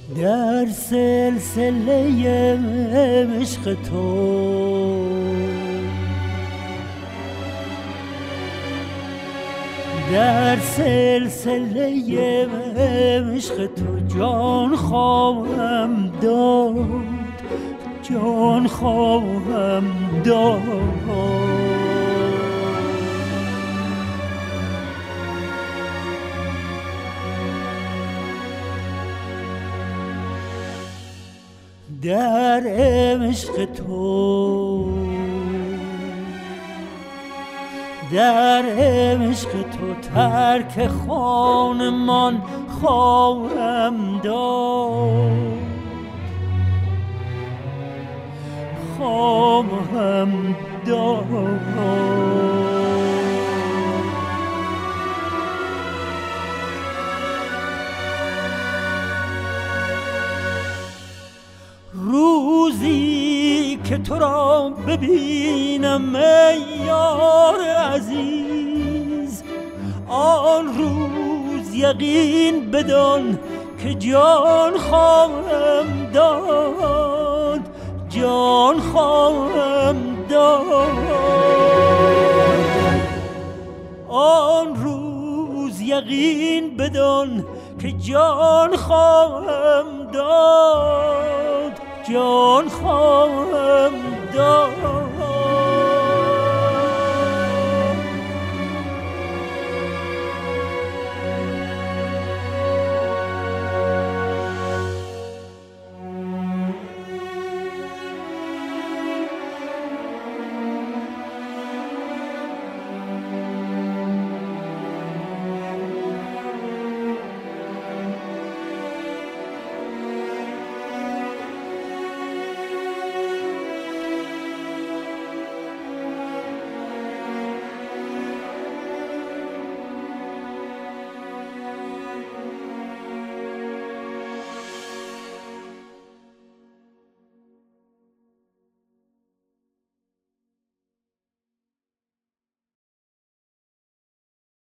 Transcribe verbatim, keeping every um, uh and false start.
در سلسله عشق تو در سلسله عشق تو جان خواهم داد، جان خواهم داد. در عشق تو در عشق تو ترک خانمان خواهم داد، خواهم داد. روزی که تو را ببینم ای یار عزیز، آن روز یقین بدان که جان خواهم داد، جان خواهم داد. آن روز یقین بدان که جان خواهم داد، جان خواهم داد.